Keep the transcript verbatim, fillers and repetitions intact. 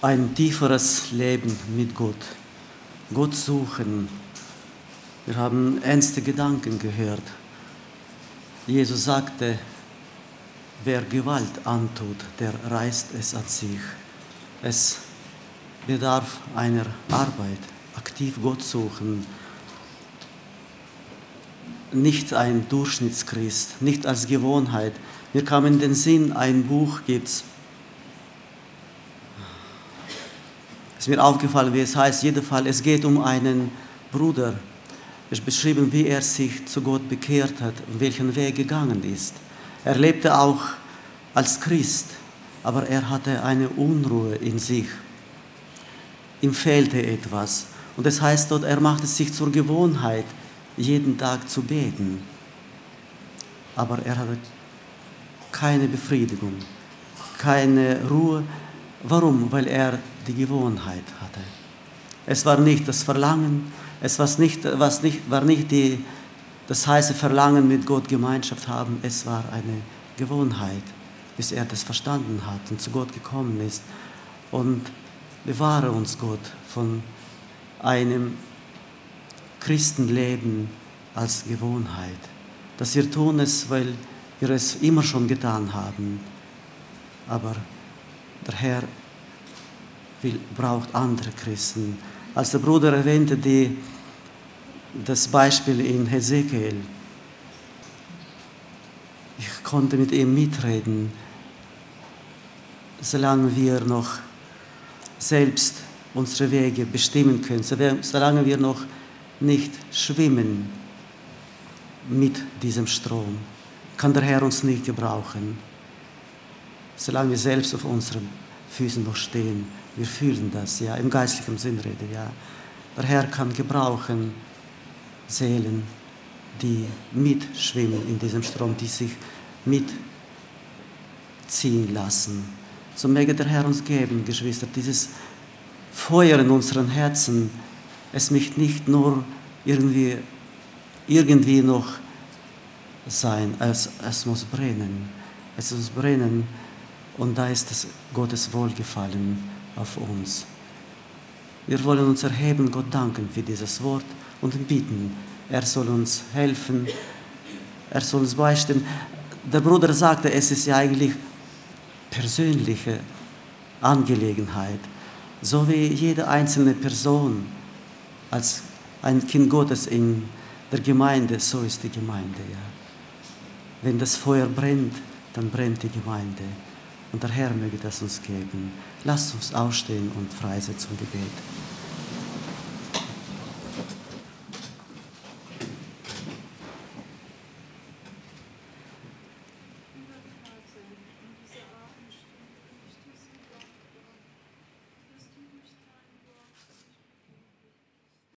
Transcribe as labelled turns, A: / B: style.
A: ein tieferes Leben mit Gott. Gott suchen. Wir haben ernste Gedanken gehört. Jesus sagte, wer Gewalt antut, der reißt es an sich. Es bedarf einer Arbeit, aktiv Gott suchen. Nicht ein Durchschnittschrist, nicht als Gewohnheit. Mir kam in den Sinn, ein Buch gibt's. Es ist mir aufgefallen, wie es heißt. Jedenfalls, es geht um einen Bruder. Es ist beschrieben, wie er sich zu Gott bekehrt hat und welchen Weg gegangen ist. Er lebte auch als Christ, aber er hatte eine Unruhe in sich. Ihm fehlte etwas. Und das heißt dort, er machte es sich zur Gewohnheit, jeden Tag zu beten. Aber er hatte keine Befriedigung, keine Ruhe. Warum? Weil er die Gewohnheit hatte. Es war nicht das Verlangen, es war nicht, was nicht, war nicht die, das heiße Verlangen, mit Gott Gemeinschaft haben, es war eine Gewohnheit, bis er das verstanden hat und zu Gott gekommen ist. Und bewahre uns, Gott, von einem Christenleben als Gewohnheit. Dass wir tun es, weil wir es immer schon getan haben. Aber der Herr will, braucht andere Christen. Als der Bruder erwähnte die, das Beispiel in Hesekiel, ich konnte mit ihm mitreden, solange wir noch selbst unsere Wege bestimmen können, solange wir noch nicht schwimmen mit diesem Strom, kann der Herr uns nicht gebrauchen. Solange wir selbst auf unseren Füßen noch stehen, wir fühlen das, ja, im geistlichen Sinn rede, ja. Der Herr kann gebrauchen Seelen, die mitschwimmen in diesem Strom, die sich mitziehen lassen. So möge der Herr uns geben, Geschwister, dieses Feuer in unseren Herzen, es möchte nicht nur irgendwie, irgendwie noch sein, es, es muss brennen. Es muss brennen und da ist das Gottes Wohlgefallen auf uns. Wir wollen uns erheben, Gott danken für dieses Wort und ihn bitten, er soll uns helfen, er soll uns beistehen. Der Bruder sagte, es ist ja eigentlich persönliche Angelegenheit, so wie jede einzelne Person als ein Kind Gottes in der Gemeinde, so ist die Gemeinde. Ja. Wenn das Feuer brennt, dann brennt die Gemeinde. Und der Herr möge das uns geben. Lasst uns aufstehen und frei sein zum Gebet.